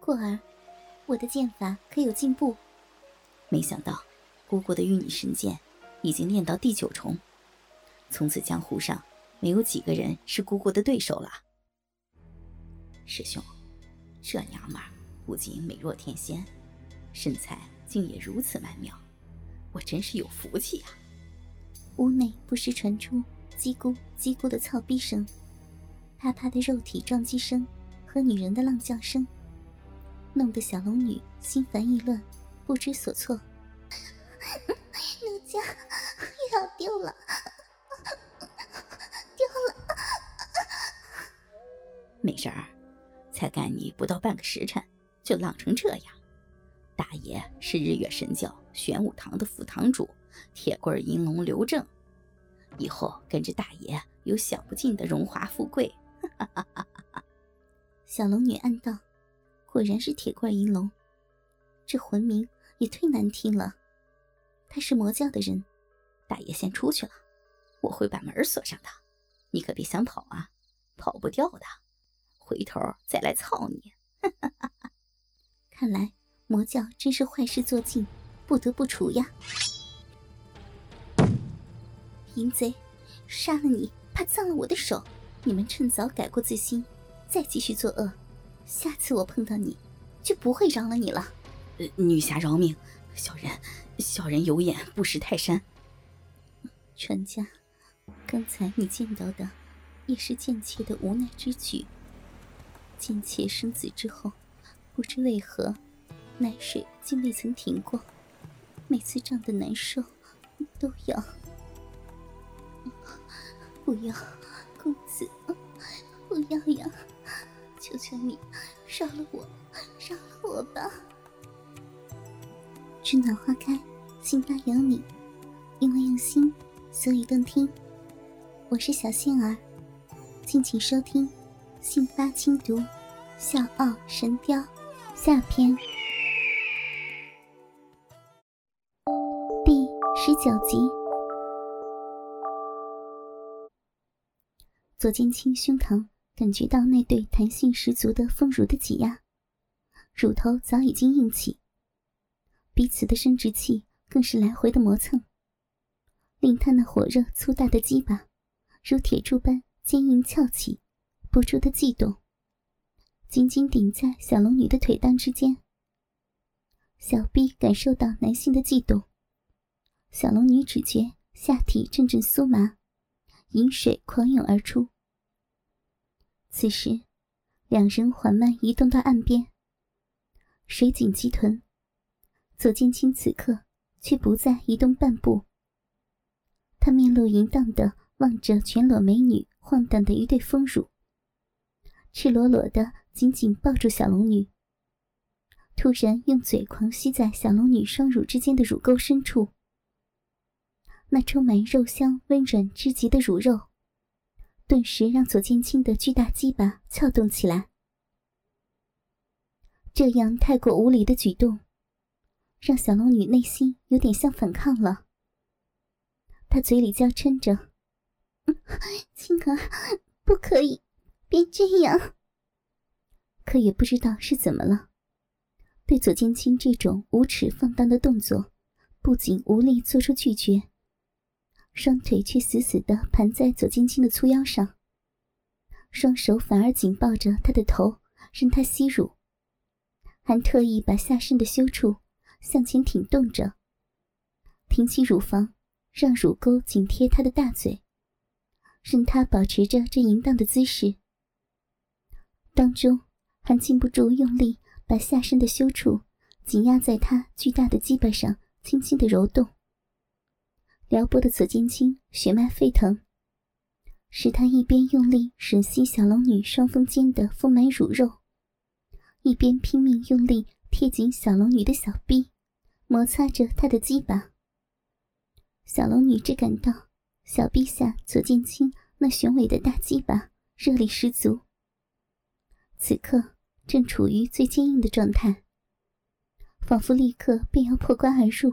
霍儿，我的剑法可有进步？ 没想到姑姑的御女神剑已经练到第9重，从此江湖上没有几个人是姑姑的对手了。师兄，这娘们儿不仅美若天仙，身材竟也如此曼妙，我真是有福气啊。 屋内不时传出叽咕叽咕的操逼声，啪啪的肉体撞击声和女人的浪叫声，弄得小龙女心烦意乱，不知所措。奴家要丢了，丢了。 没事儿，才干你不到半个时辰就浪成这样。大爷是日月神教玄武堂的副堂主铁棍银龙刘正，以后跟着大爷有享不尽的荣华富贵。 小龙女暗道，果然是铁棍银龙，这魂名也忒难听了。他是魔教的人。 大爷先出去了，我会把门锁上的，你可别想跑啊，跑不掉的，回头再来操你。 看来魔教真是坏事做尽，不得不除呀。淫贼，杀了你怕脏了我的手，你们趁早改过自新，再继续作恶，下次我碰到你就不会饶了你了。 女侠饶命，小人有眼不识泰山。 船家，刚才你见到的也是贱妾的无奈之举。贱妾生子之后，不知为何奶水竟未曾停过，每次胀得难受都要。不要，公子，不要呀，求求你饶了我，饶了我吧。春暖花开，杏花有你，因为用心所以动听。我是小仙儿，敬请收听《杏花轻读笑傲神雕》下篇第19集。左剑清胸膛感觉到那对弹性十足的丰乳的挤压，乳头早已经硬起，彼此的生殖器更是来回的磨蹭，令他那火热粗大的鸡巴如铁柱般坚硬翘起，不住的悸动，紧紧顶在小龙女的腿裆之间。小臂感受到男性的悸动，小龙女只觉下体阵阵酥麻，饮水狂涌而出。此时两人缓慢移动到岸边，水紧击臀，左剑清此刻却不再移动半步。他面露淫荡地望着全裸美女晃荡的一对丰乳，赤裸裸地紧紧抱住小龙女，突然用嘴狂吸在小龙女双乳之间的乳沟深处。那充满肉香温软之极的乳肉顿时让左剑清的巨大鸡巴撬动起来。这样太过无理的举动让小龙女内心有点像反抗了。她嘴里娇嗔着，青儿，不可以，别这样。可也不知道是怎么了，对左剑清这种无耻放荡的动作不仅无力做出拒绝，双腿却死死地盘在左剑清的粗腰上，双手反而紧抱着他的头任他吸乳，还特意把下身的羞处向前挺动着，挺起乳房，让乳沟紧贴他的大嘴，任他保持着这淫荡的姿势，当中还禁不住用力把下身的羞处紧压在他巨大的鸡巴上，轻轻地揉动。撩拨的左剑清血脉沸腾，使他一边用力吮吸小龙女双峰间的丰满乳肉，一边拼命用力贴紧小龙女的小臂，摩擦着她的鸡巴。小龙女只感到小臂下左剑清那雄伟的大鸡巴热力十足，此刻正处于最坚硬的状态，仿佛立刻便要破关而入。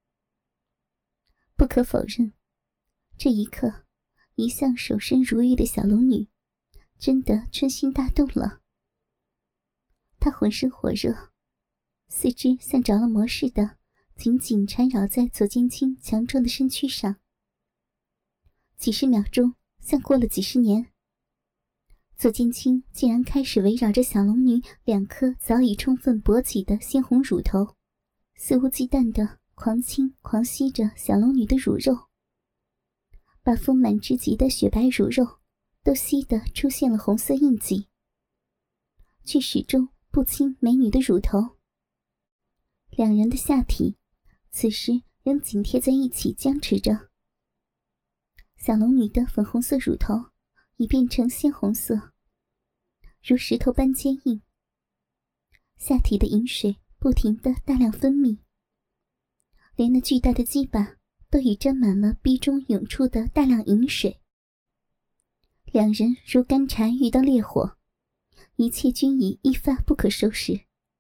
不可否认，这一刻一向守身如玉的小龙女真的春心大动了。 他浑身火热，四肢像着了魔似的紧紧缠绕在左剑清强壮的身躯上。几十秒钟像过了几十年，左剑清竟然开始围绕着小龙女2颗早已充分勃起的鲜红乳头，肆无忌惮地狂亲狂吸着小龙女的乳肉，把丰满之极的雪白乳肉都吸得出现了红色印记，却始终不亲美女的乳头。两人的下体此时仍紧贴在一起僵持着。小龙女的粉红色乳头已变成鲜红色，如石头般坚硬，下体的饮水不停地大量分泌，连那巨大的鸡巴都已沾满了逼中涌出的大量饮水。两人如干柴遇到烈火，一切均已一发不可收拾。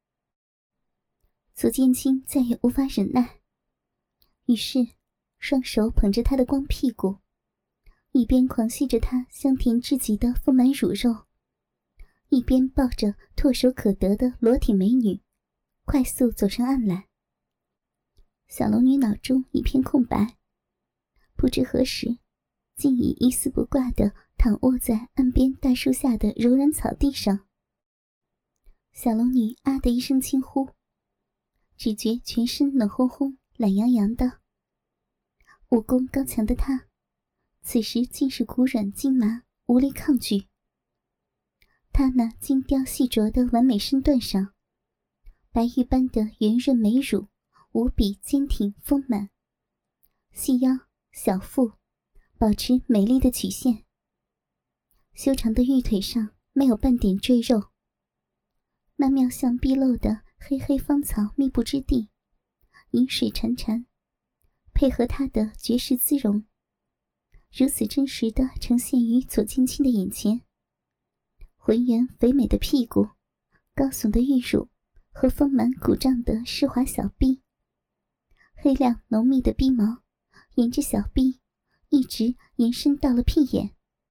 左剑清再也无法忍耐，于是双手捧着她的光屁股，一边狂吸着她香甜至极的丰满乳肉，一边抱着唾手可得的裸体美女快速走上岸来。小龙女脑中一片空白，不知何时竟已一丝不挂地躺卧在岸边大树下的柔软草地上。小龙女啊的一声轻呼，只觉全身冷烘烘懒洋洋的。武功高强的她此时竟是骨软筋麻，无力抗拒。她那精雕细琢的完美身段上，白玉般的圆润美乳无比坚挺丰满，细腰小腹保持美丽的曲线，修长的玉腿上没有半点赘肉，那妙相毕露的黑黑芳草密布之地，饮水潺潺，配合她的绝世姿容，如此真实地呈现于左剑清的眼前。浑圆肥美的屁股，高耸的玉乳和丰满鼓胀的湿滑小臂，黑亮浓密的逼毛沿着小臂一直延伸到了屁眼。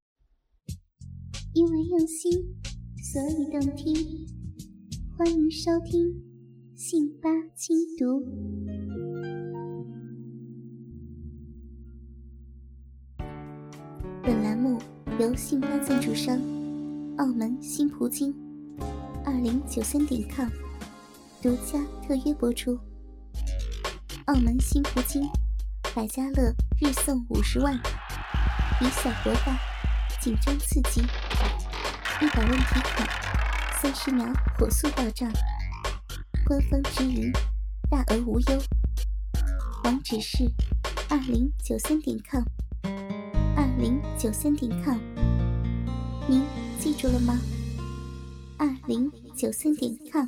因为用心，所以动听。欢迎收听信八轻读。本栏目由信八赞助商澳门新葡京2093.com 独家特约播出。澳门新葡京百家乐日送50万，以小博大，紧张刺激，100万提款，30秒火速到账，官方直营，大额无忧。网址是2093.com 2093.com， 您记住了吗？2093.com。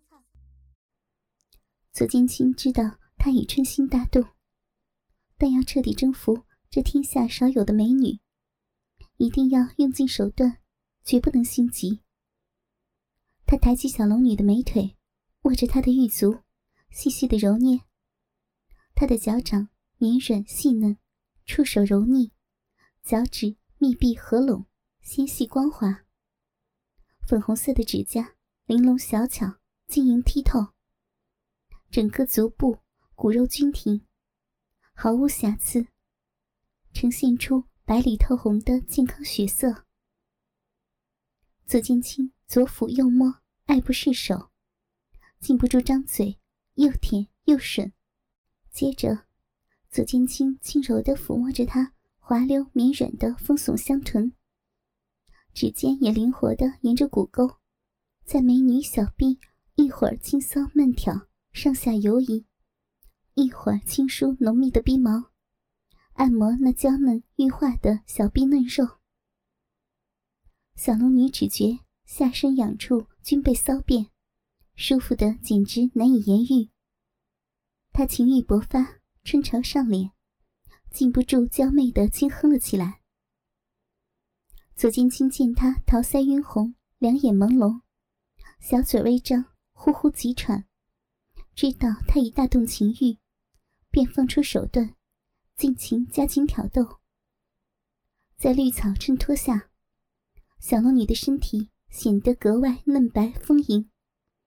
左剑清知道他已春心大动，但要彻底征服这天下少有的美女，一定要用尽手段，绝不能心急。他抬起小龙女的美腿，握着她的玉足，细细的揉捏。她的脚掌绵软细嫩，触手柔腻，脚趾密闭合拢，纤细光滑。粉红色的指甲玲珑小巧，晶莹剔透。整个足部骨肉均挺，毫无瑕疵，呈现出白里透红的健康血色。左剑清左抚右摸，爱不释手，禁不住张嘴，又舔又吮。接着左剑清轻柔地抚摸着她滑溜绵软的丰耸香臀，指尖也灵活地沿着骨沟，在美女小臂一会儿轻搔慢挑，上下游移，一会儿轻梳浓密的逼毛，按摩那娇嫩玉化的小臂嫩肉。小龙女只觉下身痒处均被搔遍，舒服的简直难以言喻。她情欲勃发，春潮上脸，禁不住娇媚地轻哼了起来。左剑清见她桃腮晕红，两眼朦胧，小嘴微张，呼呼急喘，知道她已大动情欲，便放出手段，尽情加紧挑逗。在绿草衬托下，小龙女的身体显得格外嫩白丰盈，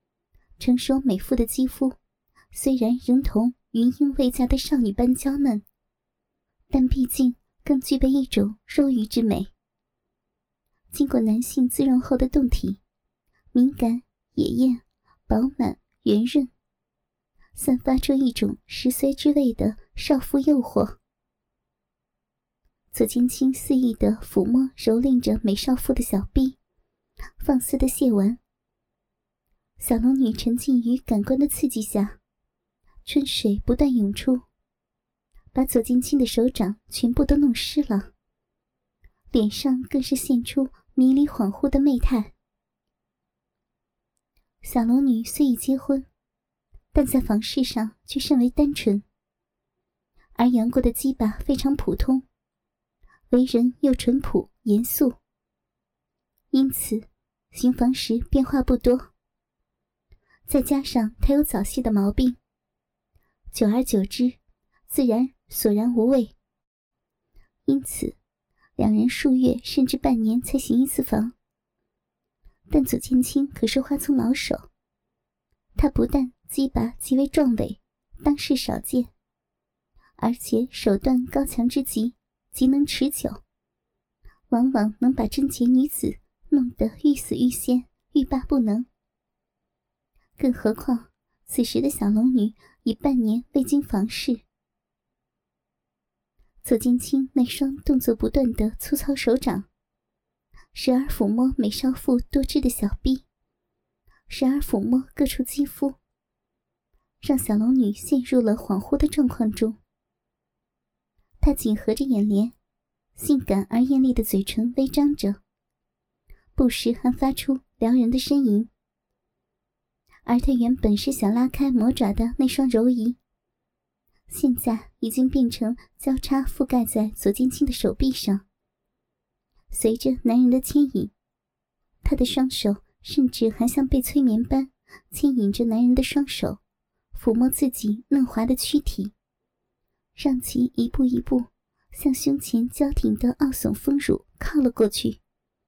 成熟美妇的肌肤虽然仍同云英未嫁的少女般娇嫩，但毕竟更具备一种肉欲之美。经过男性滋润后的胴体，敏感、野艳、饱满、圆润，散发出一种10岁之味的少妇诱惑。左剑清肆意地抚摸蹂躏着美少妇的小臂，放肆地亵玩。小龙女沉浸于感官的刺激下，春水不断涌出，把左剑清的手掌全部都弄湿了，脸上更是现出迷离恍惚的媚态。小龙女虽已结婚，但在房事上却甚为单纯，而杨过的鸡巴非常普通，为人又淳朴严肃，因此行房时变化不多。再加上他有早泄的毛病，久而久之自然索然无味，因此两人数月甚至半年才行一次房。但左剑清可是花丛老手，他不但鸡巴极为壮伟，当世少见，而且手段高强之极，极能持久，往往能把贞洁女子弄得欲死欲仙，欲罢不能。更何况此时的小龙女已半年未经房事，左剑清那双动作不断的粗糙手掌，时而抚摸美少妇多汁的小臂，时而抚摸各处肌肤，让小龙女陷入了恍惚的状况中。她紧合着眼帘，性感而艳丽的嘴唇微张着，不时还发出撩人的呻吟。而她原本是想拉开魔爪的那双柔仪，现在已经变成交叉覆盖在左剑清的手臂上。随着男人的牵引，她的双手甚至还像被催眠般牵引着男人的双手，抚摸自己嫩滑的躯体，让其一步一步向胸前娇挺的傲耸丰乳靠了过去。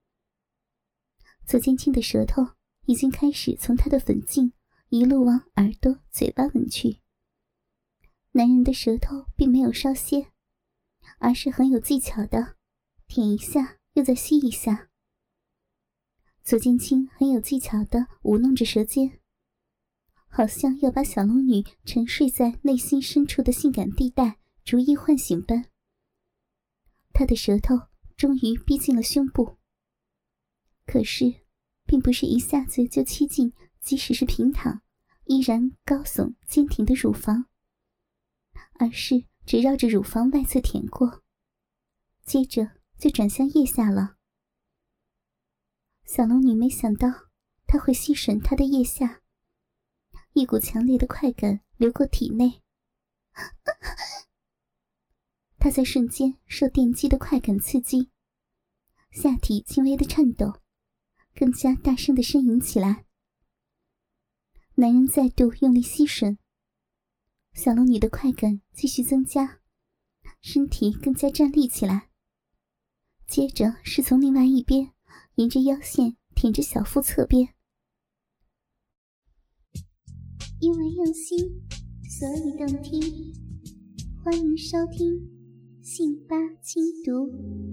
左剑清的舌头已经开始从他的粉颈一路往耳朵、嘴巴吻去。男人的舌头并没有稍歇，而是很有技巧的舔一下又再吸一下。左剑清很有技巧地舞弄着舌尖，好像要把小龙女沉睡在内心深处的性感地带逐一唤醒般。他的舌头终于逼近了胸部，可是并不是一下子就切近，即使是平躺依然高耸坚挺的乳房，而是只绕着乳房外侧舔过，接着就转向腋下了。小龙女没想到他会吸吮她的腋下，一股强烈的快感流过体内。她在瞬间受电击的快感刺激，下体轻微的颤抖，更加大声地呻吟起来。男人再度用力吸吮，小龙女的快感继续增加，身体更加站立起来，接着是从另外一边沿着腰线舔着小腹侧边。因为用心，所以动听。欢迎收听信八精读。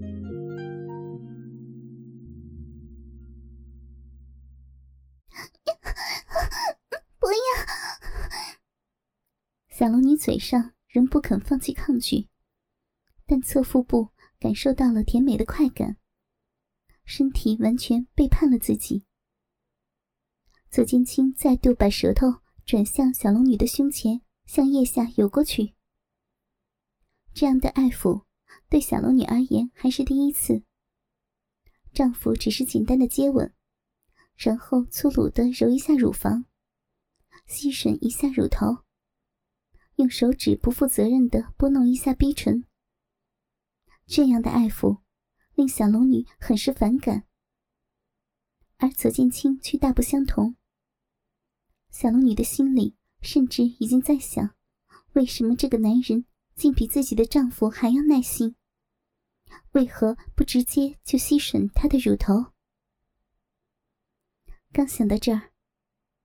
不要！小龙女嘴上仍不肯放弃抗拒，但侧腹部感受到了甜美的快感，身体完全背叛了自己。左剑清再度把舌头转向小龙女的胸前，向腋下游过去。这样的爱抚对小龙女而言还是第一次。丈夫只是简单的接吻，然后粗鲁地揉一下乳房，吸吮一下乳头，用手指不负责任地拨弄一下逼唇。这样的爱抚令小龙女很是反感，而左剑清却大不相同。小龙女的心里甚至已经在想，为什么这个男人竟比自己的丈夫还要耐心，为何不直接就吸吮她的乳头？刚想到这儿，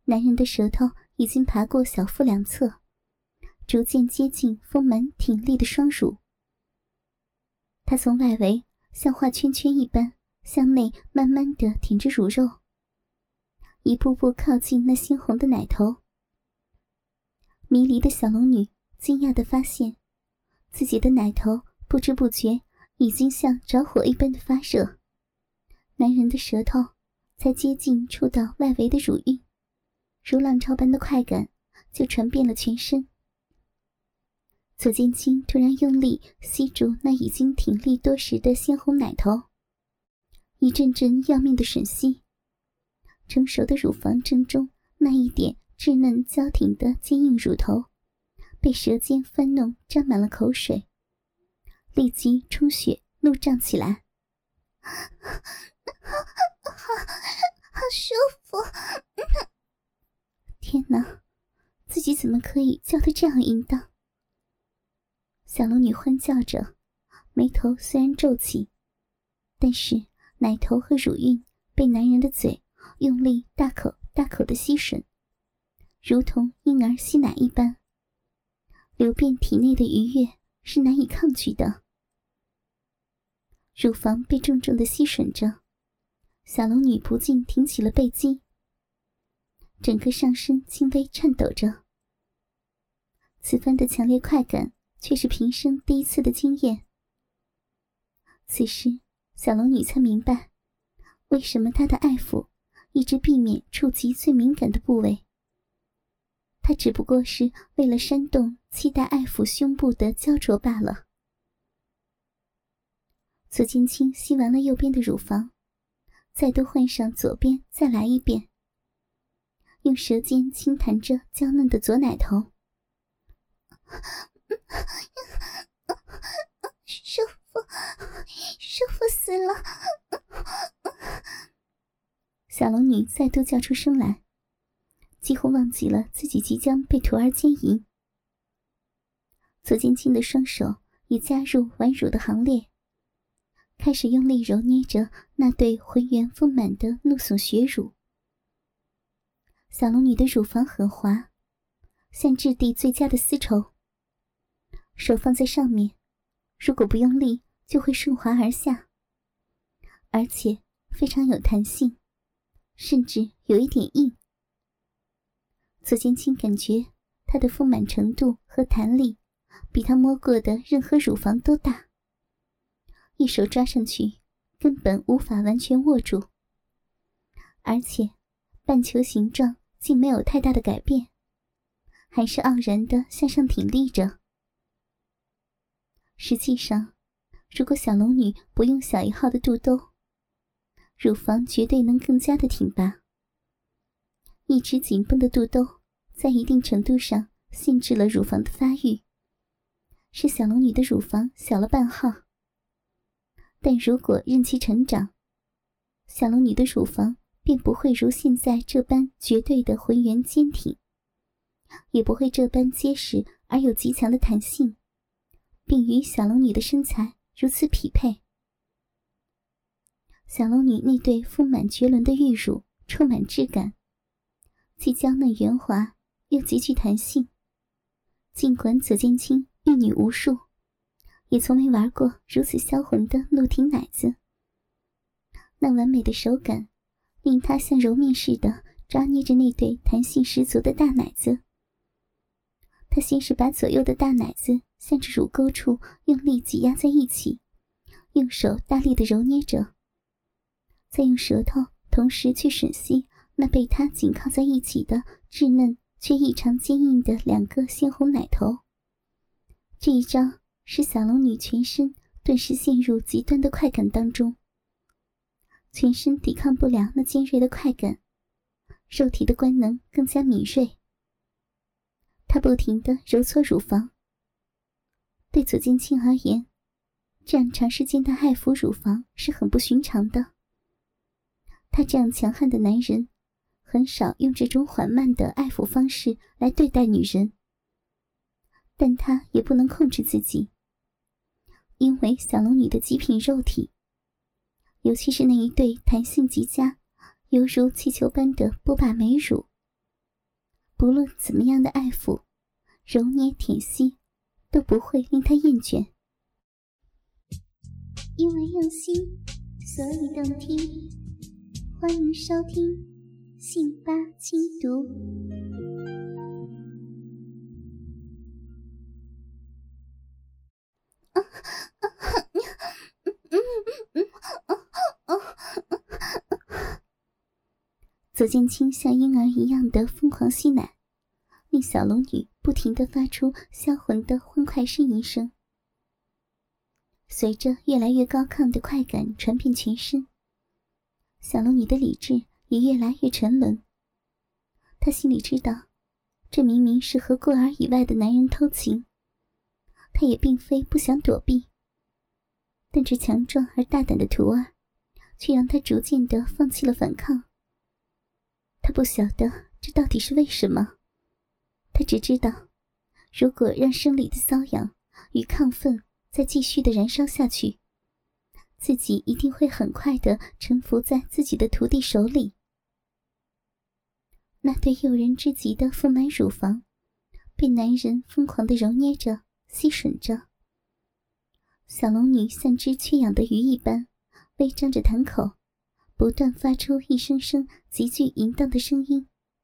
男人的舌头已经爬过小腹两侧，逐渐接近丰满挺立的双乳。他从外围像画圈圈一般向内慢慢地舔着乳肉，一步步靠近那鲜红的奶头。迷离的小龙女惊讶地发现，自己的奶头不知不觉已经像着火一般的发热，男人的舌头才接近触到外围的乳晕，如浪潮般的快感就传遍了全身。左剑清突然用力吸住那已经挺立多时的鲜红奶头，一阵阵要命的吮吸，成熟的乳房正中那一点稚嫩娇挺的坚硬乳头被舌尖翻弄沾满了口水，立即充血怒胀起来。好舒服！天哪，自己怎么可以叫得这样淫荡？小龙女欢叫着，眉头虽然皱起，但是奶头和乳晕被男人的嘴用力大口大口地吸吮，如同婴儿吸奶一般，流遍体内的愉悦是难以抗拒的。乳房被重重地吸吮着，小龙女不禁挺起了背肌，整个上身轻微颤抖着。此番的强烈快感却是平生第一次的经验。此时小龙女才明白，为什么她的爱抚一直避免触及最敏感的部位。她只不过是为了煽动期待爱抚胸部的焦灼罢了。左剑清吸完了右边的乳房，再度换上左边，再来一遍，用舌尖轻弹着娇嫩的左奶头。舒服，舒服死了！小龙女再度叫出声来，几乎忘记了自己即将被徒儿奸淫。左剑清的双手也加入玩乳的行列，开始用力揉捏着那对浑圆丰满的怒耸血乳。小龙女的乳房很滑，像质地最佳的丝绸，手放在上面，如果不用力就会顺滑而下，而且非常有弹性，甚至有一点硬。左剑清感觉它的丰满程度和弹力比他摸过的任何乳房都大，一手抓上去根本无法完全握住，而且半球形状竟没有太大的改变，还是傲然地向上挺立着。实际上，如果小龙女不用小一号的肚兜，乳房绝对能更加的挺拔。一直紧绷的肚兜在一定程度上限制了乳房的发育，使小龙女的乳房小了半号。但如果任其成长，小龙女的乳房便不会如现在这般绝对的浑圆坚挺，也不会这般结实而有极强的弹性，并与小龙女的身材如此匹配。小龙女那对丰满绝伦的玉乳充满质感，既娇嫩圆滑又极具弹性。尽管左剑清玉女无数，也从没玩过如此销魂的怒挺奶子。那完美的手感令他像揉面似的抓捏着那对弹性十足的大奶子。他先是把左右的大奶子向着乳沟处用力挤压在一起，用手大力地揉捏着，再用舌头同时去吮吸那被他紧靠在一起的稚嫩却异常坚硬的两个鲜红奶头。这一招使小龙女全身顿时陷入极端的快感当中，全身抵抗不了那尖锐的快感，肉体的官能更加敏锐。她不停地揉搓乳房。对左剑清而言，这样长时间的爱抚乳房是很不寻常的。他这样强悍的男人很少用这种缓慢的爱抚方式来对待女人，但他也不能控制自己，因为小龙女的极品肉体，尤其是那一对弹性极佳犹如气球般的波霸美乳， 不论怎么样的爱抚、揉捏、舔吸，都不会令他厌倦。因为用心，所以动听。欢迎收听《信八精读》。左剑清像婴儿一样的疯狂吸奶，令小龙女不停地发出销魂的欢快呻吟声。随着越来越高亢的快感传遍全身，小龙女的理智也越来越沉沦。她心里知道，这明明是和过儿以外的男人偷情，她也并非不想躲避，但这强壮而大胆的徒儿却让她逐渐地放弃了反抗。她不晓得这到底是为什么，她只知道，如果让生理的瘙痒与亢奋再继续的燃烧下去，自己一定会很快的臣服在自己的徒弟手里。那对诱人之极的丰满乳房被男人疯狂地揉捏着、吸吮着。小龙女像只缺氧的鱼一般微张着潭口，不断发出一声声极具淫荡的声音。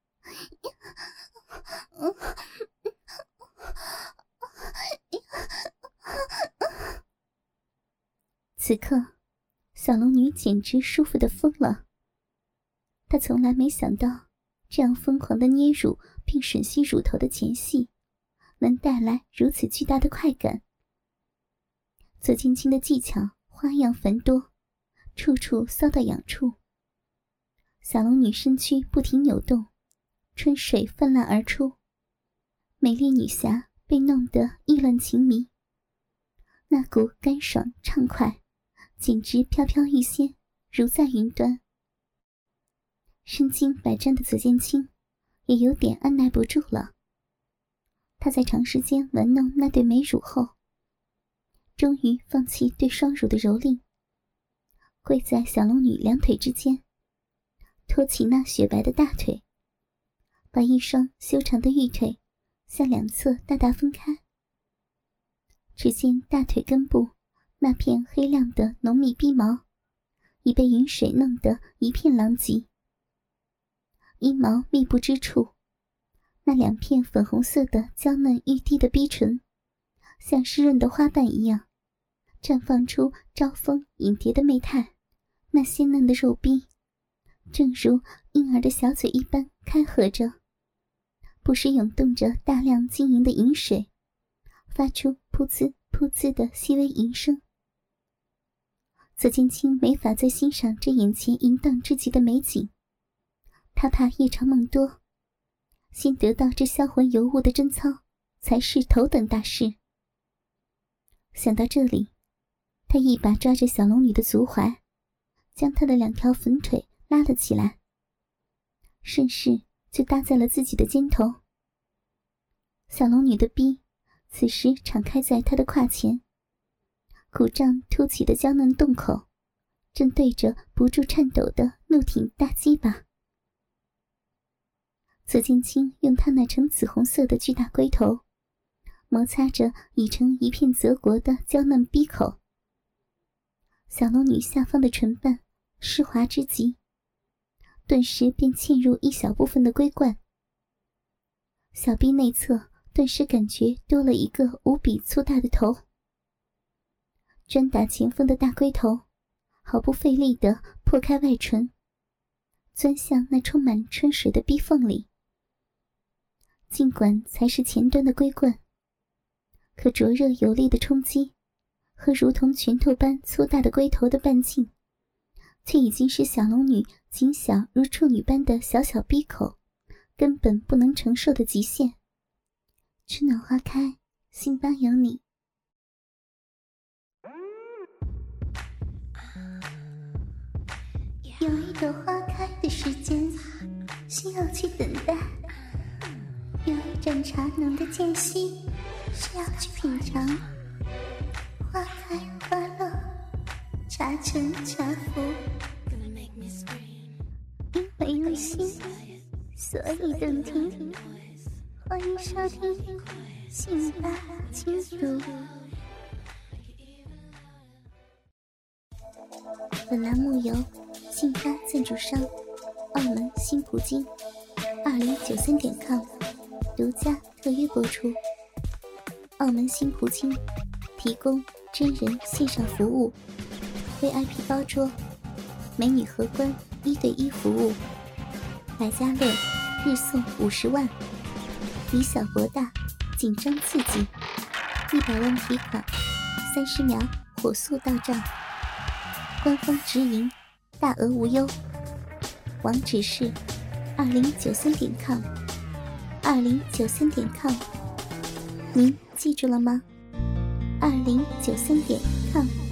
此刻，小龙女简直舒服得疯了。她从来没想到，这样疯狂的捏乳并吮吸乳头的前戏，能带来如此巨大的快感。左剑清的技巧花样繁多，处处骚到痒处。小龙女身躯不停扭动，春水泛滥而出，美丽女侠被弄得意乱情迷。那股干爽畅快简直飘飘欲仙，如在云端。身经百战的左剑清也有点按耐不住了。他在长时间玩弄那对美乳后，终于放弃对双乳的蹂躏，跪在小龙女两腿之间，托起那雪白的大腿，把一双修长的玉腿向两侧大大分开。只见大腿根部那片黑亮的浓密逼毛已被饮水弄得一片狼藉，阴毛密布之处，那两片粉红色的娇嫩欲滴的逼唇像湿润的花瓣一样绽放出招蜂引蝶的媚态。那鲜嫩的肉逼正如婴儿的小嘴一般开合着，不时涌动着大量晶莹的饮水，发出噗呲噗呲的细微吟声。左剑清没法再欣赏这眼前淫荡之极的美景，他怕夜长梦多，先得到这销魂尤物的贞操才是头等大事。想到这里，他一把抓着小龙女的足踝，将她的两条粉腿拉了起来，顺势就搭在了自己的肩头。小龙女的逼此时敞开在他的胯前，鼓胀凸起的娇嫩洞口正对着不住颤抖的怒挺大鸡巴。左剑清用他那呈紫红色的巨大龟头摩擦着已成一片泽国的娇嫩逼口，小龙女下方的唇瓣湿滑之极，顿时便嵌入一小部分的龟冠，小臂内侧顿时感觉多了一个无比粗大的头。专打前锋的大龟头毫不费力地破开外唇，钻向那充满春水的逼缝里。尽管才是前端的龟冠，可灼热有力的冲击和如同拳头般粗大的龟头的半径，却已经是小龙女仅小如处女般的小小逼口根本不能承受的极限。春暖花开，信八有你。有一朵花开的时间需要去等待，有一盏茶浓的间隙需要去品尝。花开花落，茶沉茶浮，因为用心，所以动听。 欢迎收听《性爱轻读》。本栏目由信发赞助商澳门新葡京2093.com 独家特约播出。澳门新葡京提供真人线上服务， VIP 包桌，美女荷官1对1服务，百家乐日送50万，以小博大，紧张刺激，100万提款，30秒火速到账，官方直营，大额无忧。网址是2093.com 2093.com， 您记住了吗？2093.com。